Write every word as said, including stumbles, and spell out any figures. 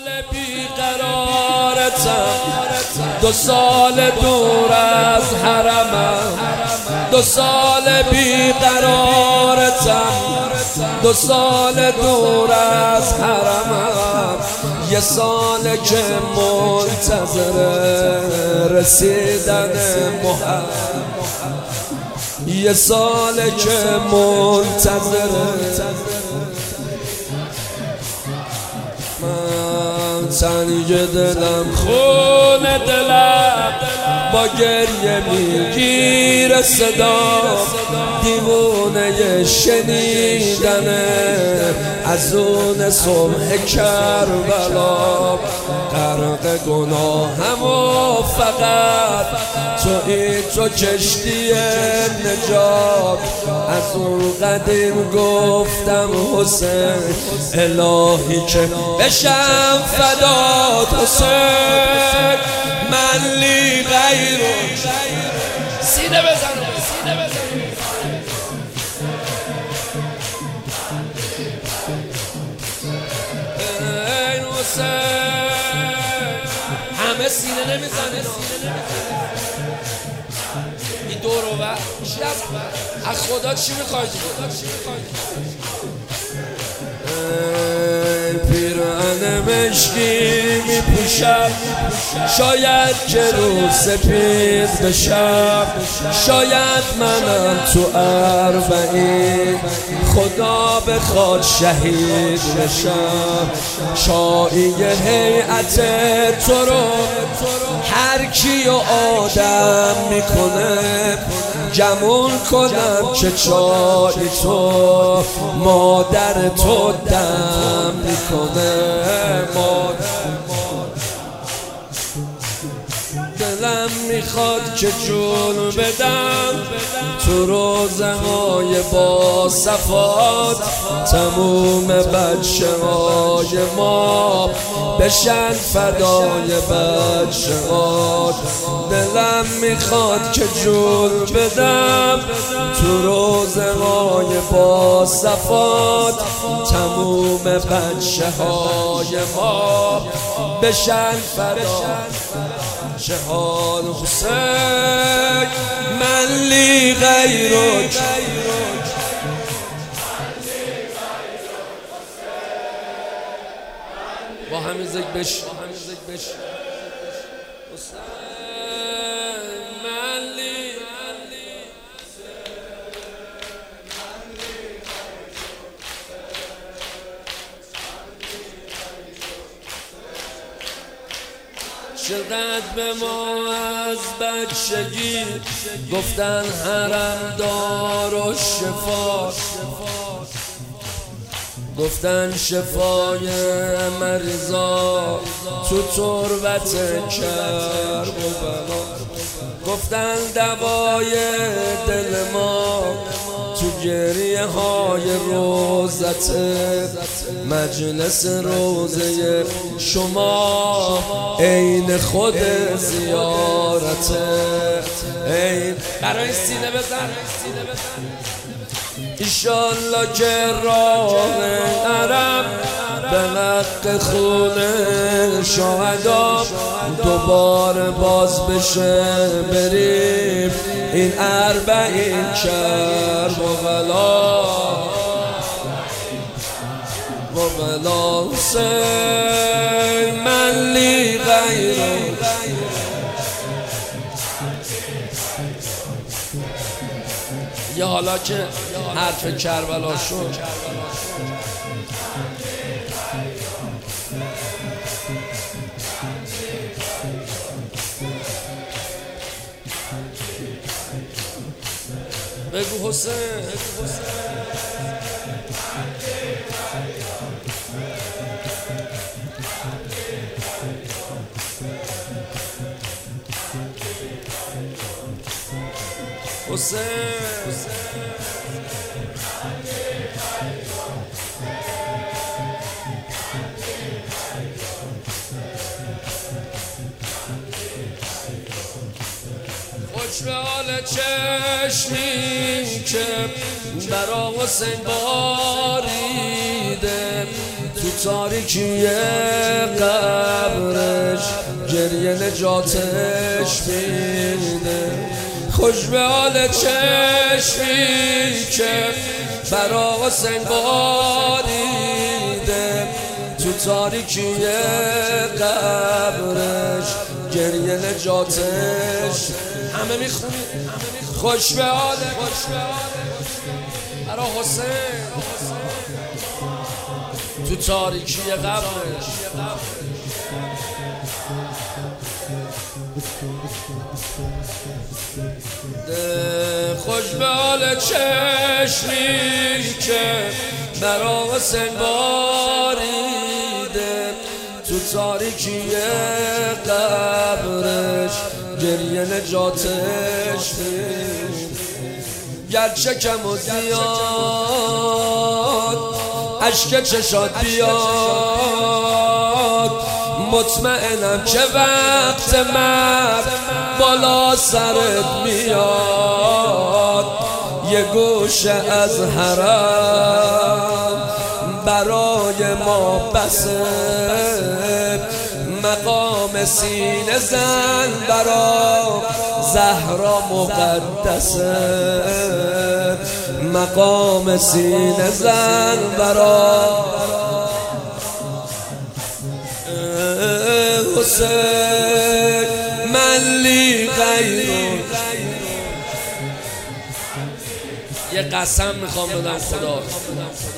بیقرارتم، دو سال دور از حرمم، دو سال بیقرارتم، دو سال دور از حرمم، یه سال که منتظر رسیدن محرم، یه سال که منتظر من، تنگ دلم خون دلم با گریه میگیره صدا، دیوونه شنیدن از اون صبح کربلا، غرق گناهم و فقط تویی تو کشتی نجات، از اون قدیم گفتم حسین الهی که بشم فدات حسین، من لی غیرو سینه بزن سینه بزن این حسین، همه سینه نمیزنه، این دور و بر از خدا چی میخوای؟ پیرهن مشکی میپوشم شاید که رو سپید بشم، شاید منم تو اربعین خدا بخواد شهید بشم، شایعه هیئت تو رو هر کیو آدم میکنه، گمون کنم که چای تو مادر تو دم میکنه، دلم میخواد که جون بدم تو روزهای با صفات، تموم بچه های ما بشن فدای بچه ها، دلم میخواد که جون بدم تو روزهای با صفات، تموم بچه های ما بشن فدای شهان حسین، من لی غیرک با همین ذکر بش حسین، من لی چقدر به ما از بچگی گفتن حرم دار و شفا، گفتن شفای مریضا تو تربت کرب و بلا، گفتن دوای دل ما تو گریه های روزت، مجلس روزه شما عین خود زیارته، عین برای سینه بزن ایشالله که راه حرم به حق خون شهدا دوباره باز بشه، بریم این اربعین کرب و بلا و بلا حسین، من لی غیرک یا حالا که حرف کربلا شد، بگو حسین حسین خوش به حال چشمی که برا حسین باریده، تو تاریکی قبرش گریه نجاتش میده. خوش به حال چشمی که برا حسین باریده، تو تاریکی قبرش گریه نجاتش. همه میخونیم خوش به حال برا حسین تو تاریکی قبرش. خوش به حال چشمی که برا حسین باریده، تو تاریکی قبرش گریه نجاتش میده. گرچه کم و زیاد اشک چشات بیاد، مطمئنم که وقت مرد بالا سرت میاد. یه گوشه از حرم برای ما بسه، مقام سینه زن برا زهرا مقدسه، مقام سینه زن برا حسین. من لی غیر یه قسم میخوام بدم خدا،